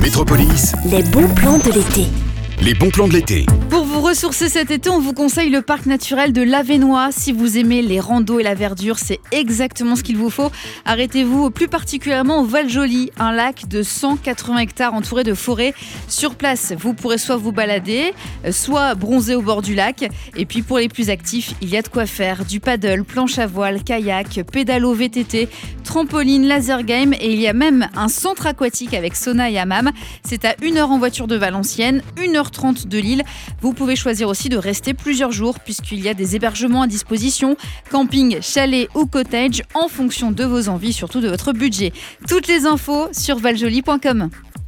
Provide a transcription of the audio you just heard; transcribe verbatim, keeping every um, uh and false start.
Métropolis, Les bons plans de l'été. les bons plans de l'été. Pour vous ressourcer cet été, on vous conseille le parc naturel de l'Avesnois. Si vous aimez les randos et la verdure, c'est exactement ce qu'il vous faut. Arrêtez-vous plus particulièrement au Val-Joli, un lac de cent quatre-vingts hectares entouré de forêts. Sur place, vous pourrez soit vous balader, soit bronzer au bord du lac. Et puis pour les plus actifs, il y a de quoi faire. Du paddle, planche à voile, kayak, pédalo V T T, trampoline, laser game et il y a même un centre aquatique avec sauna et hammam. C'est à une heure en voiture de Valenciennes, une heure trente de Lille. Vous pouvez choisir aussi de rester plusieurs jours puisqu'il y a des hébergements à disposition, camping, chalet ou cottage en fonction de vos envies, surtout de votre budget. Toutes les infos sur valjoli point com.